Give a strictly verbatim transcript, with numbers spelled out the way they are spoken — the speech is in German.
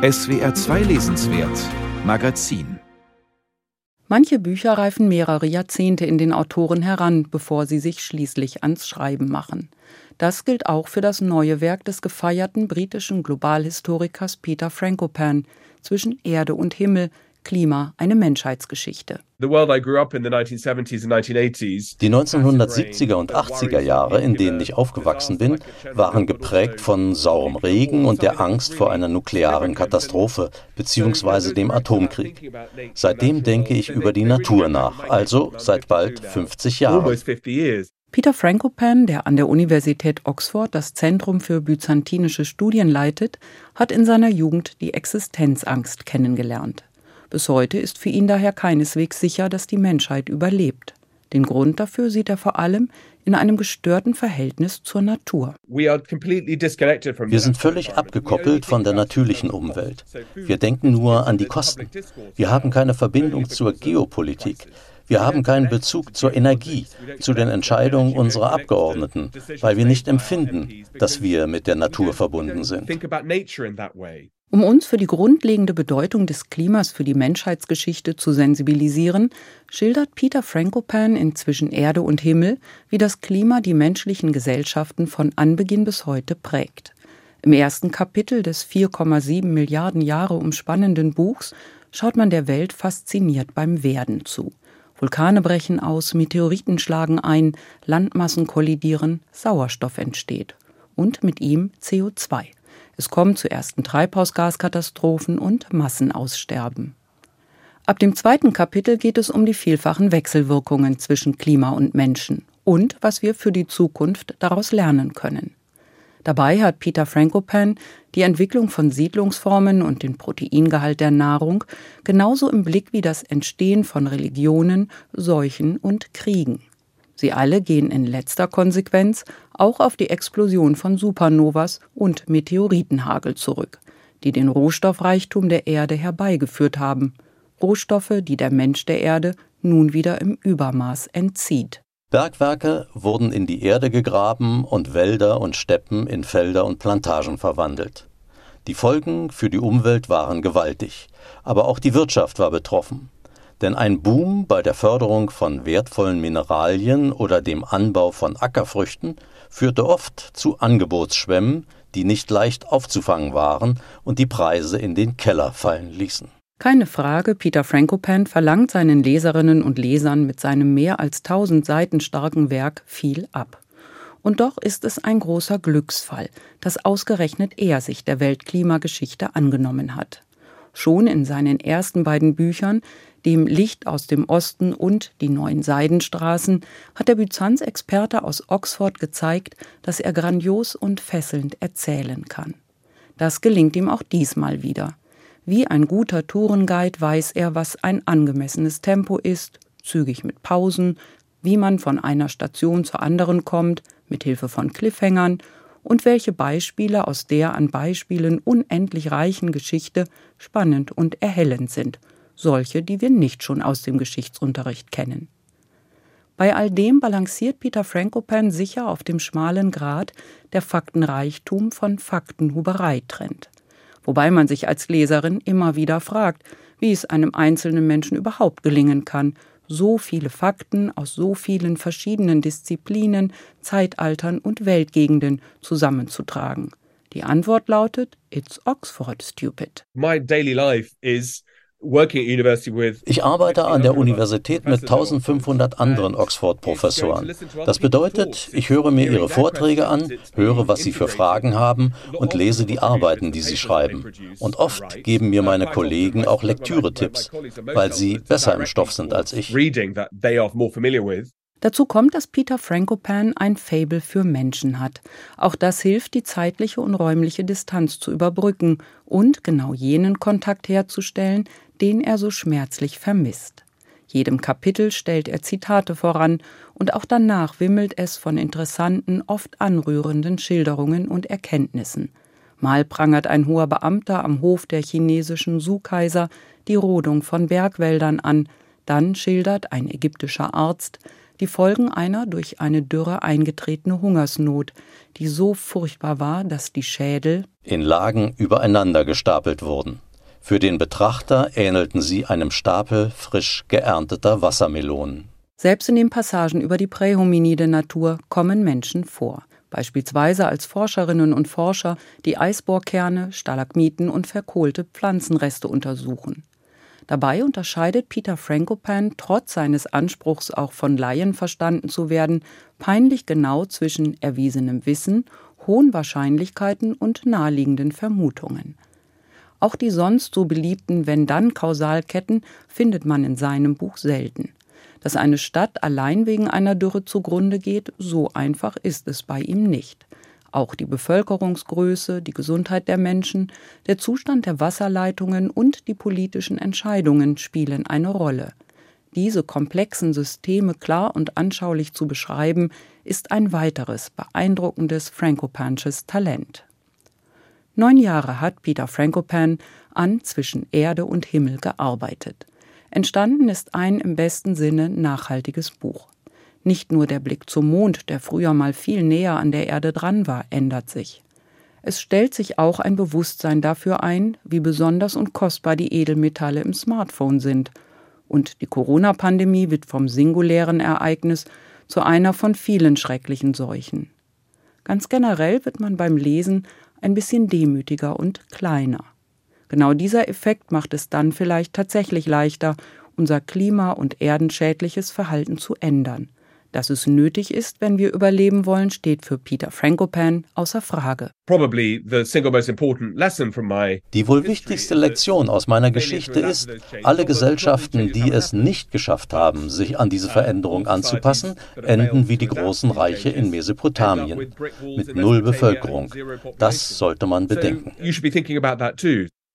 S W R zwei Lesenswert Magazin. Manche Bücher reifen mehrere Jahrzehnte in den Autoren heran, bevor sie sich schließlich ans Schreiben machen. Das gilt auch für das neue Werk des gefeierten britischen Globalhistorikers Peter Frankopan, Zwischen Erde und Himmel, Klima, eine Menschheitsgeschichte. Die neunzehnhundertsiebziger und achtziger Jahre, in denen ich aufgewachsen bin, waren geprägt von saurem Regen und der Angst vor einer nuklearen Katastrophe bzw. dem Atomkrieg. Seitdem denke ich über die Natur nach, also seit bald fünfzig Jahren. Peter Frankopan, der an der Universität Oxford das Zentrum für byzantinische Studien leitet, hat in seiner Jugend die Existenzangst kennengelernt. Bis heute ist für ihn daher keineswegs sicher, dass die Menschheit überlebt. Den Grund dafür sieht er vor allem in einem gestörten Verhältnis zur Natur. Wir sind völlig abgekoppelt von der natürlichen Umwelt. Wir denken nur an die Kosten. Wir haben keine Verbindung zur Geopolitik. Wir haben keinen Bezug zur Energie, zu den Entscheidungen unserer Abgeordneten, weil wir nicht empfinden, dass wir mit der Natur verbunden sind. Um uns für die grundlegende Bedeutung des Klimas für die Menschheitsgeschichte zu sensibilisieren, schildert Peter Frankopan in Zwischen Erde und Himmel, wie das Klima die menschlichen Gesellschaften von Anbeginn bis heute prägt. Im ersten Kapitel des vier Komma sieben Milliarden Jahre umspannenden Buchs schaut man der Welt fasziniert beim Werden zu. Vulkane brechen aus, Meteoriten schlagen ein, Landmassen kollidieren, Sauerstoff entsteht. Und mit ihm C O zwei. Es kommt zu ersten Treibhausgaskatastrophen und Massenaussterben. Ab dem zweiten Kapitel geht es um die vielfachen Wechselwirkungen zwischen Klima und Menschen und was wir für die Zukunft daraus lernen können. Dabei hat Peter Frankopan die Entwicklung von Siedlungsformen und den Proteingehalt der Nahrung genauso im Blick wie das Entstehen von Religionen, Seuchen und Kriegen. Sie alle gehen in letzter Konsequenz auch auf die Explosion von Supernovas und Meteoritenhagel zurück, die den Rohstoffreichtum der Erde herbeigeführt haben. Rohstoffe, die der Mensch der Erde nun wieder im Übermaß entzieht. Bergwerke wurden in die Erde gegraben und Wälder und Steppen in Felder und Plantagen verwandelt. Die Folgen für die Umwelt waren gewaltig, aber auch die Wirtschaft war betroffen. Denn ein Boom bei der Förderung von wertvollen Mineralien oder dem Anbau von Ackerfrüchten führte oft zu Angebotsschwämmen, die nicht leicht aufzufangen waren und die Preise in den Keller fallen ließen. Keine Frage, Peter Frankopan verlangt seinen Leserinnen und Lesern mit seinem mehr als tausend Seiten starken Werk viel ab. Und doch ist es ein großer Glücksfall, dass ausgerechnet er sich der Weltklimageschichte angenommen hat. Schon in seinen ersten beiden Büchern, dem Licht aus dem Osten und die neuen Seidenstraßen, hat der Byzanz-Experte aus Oxford gezeigt, dass er grandios und fesselnd erzählen kann. Das gelingt ihm auch diesmal wieder. Wie ein guter Tourenguide weiß er, was ein angemessenes Tempo ist, zügig mit Pausen, wie man von einer Station zur anderen kommt, mit Hilfe von Cliffhangern und welche Beispiele aus der an Beispielen unendlich reichen Geschichte spannend und erhellend sind, solche, die wir nicht schon aus dem Geschichtsunterricht kennen. Bei all dem balanciert Peter Frankopan sicher auf dem schmalen Grat, der Faktenreichtum von Faktenhuberei trennt. Wobei man sich als Leserin immer wieder fragt, wie es einem einzelnen Menschen überhaupt gelingen kann, so viele Fakten aus so vielen verschiedenen Disziplinen, Zeitaltern und Weltgegenden zusammenzutragen. Die Antwort lautet: It's Oxford, stupid. My daily life is Ich arbeite an der Universität mit eintausendfünfhundert anderen Oxford-Professoren. Das bedeutet, ich höre mir ihre Vorträge an, höre, was sie für Fragen haben und lese die Arbeiten, die sie schreiben. Und oft geben mir meine Kollegen auch Lektüre-Tipps, weil sie besser im Stoff sind als ich. Dazu kommt, dass Peter Frankopan ein Faible für Menschen hat. Auch das hilft, die zeitliche und räumliche Distanz zu überbrücken und genau jenen Kontakt herzustellen, den er so schmerzlich vermisst. Jedem Kapitel stellt er Zitate voran und auch danach wimmelt es von interessanten, oft anrührenden Schilderungen und Erkenntnissen. Mal prangert ein hoher Beamter am Hof der chinesischen Su-Kaiser die Rodung von Bergwäldern an, dann schildert ein ägyptischer Arzt Die Folgen einer durch eine Dürre eingetretene Hungersnot, die so furchtbar war, dass die Schädel in Lagen übereinander gestapelt wurden. Für den Betrachter ähnelten sie einem Stapel frisch geernteter Wassermelonen. Selbst in den Passagen über die prähominide Natur kommen Menschen vor. Beispielsweise als Forscherinnen und Forscher, die Eisbohrkerne, Stalagmiten und verkohlte Pflanzenreste untersuchen. Dabei unterscheidet Peter Frankopan, trotz seines Anspruchs auch von Laien verstanden zu werden, peinlich genau zwischen erwiesenem Wissen, hohen Wahrscheinlichkeiten und naheliegenden Vermutungen. Auch die sonst so beliebten Wenn-Dann-Kausalketten findet man in seinem Buch selten. Dass eine Stadt allein wegen einer Dürre zugrunde geht, so einfach ist es bei ihm nicht. Auch die Bevölkerungsgröße, die Gesundheit der Menschen, der Zustand der Wasserleitungen und die politischen Entscheidungen spielen eine Rolle. Diese komplexen Systeme klar und anschaulich zu beschreiben, ist ein weiteres beeindruckendes Frankopansches Talent. Neun Jahre hat Peter Frankopan an Zwischen Erde und Himmel gearbeitet. Entstanden ist ein im besten Sinne nachhaltiges Buch. Nicht nur der Blick zum Mond, der früher mal viel näher an der Erde dran war, ändert sich. Es stellt sich auch ein Bewusstsein dafür ein, wie besonders und kostbar die Edelmetalle im Smartphone sind. Und die Corona-Pandemie wird vom singulären Ereignis zu einer von vielen schrecklichen Seuchen. Ganz generell wird man beim Lesen ein bisschen demütiger und kleiner. Genau dieser Effekt macht es dann vielleicht tatsächlich leichter, unser klima- und erdenschädliches Verhalten zu ändern. Dass es nötig ist, wenn wir überleben wollen, steht für Peter Frankopan außer Frage. Die wohl wichtigste Lektion aus meiner Geschichte ist, alle Gesellschaften, die es nicht geschafft haben, sich an diese Veränderung anzupassen, enden wie die großen Reiche in Mesopotamien, mit null Bevölkerung. Das sollte man bedenken.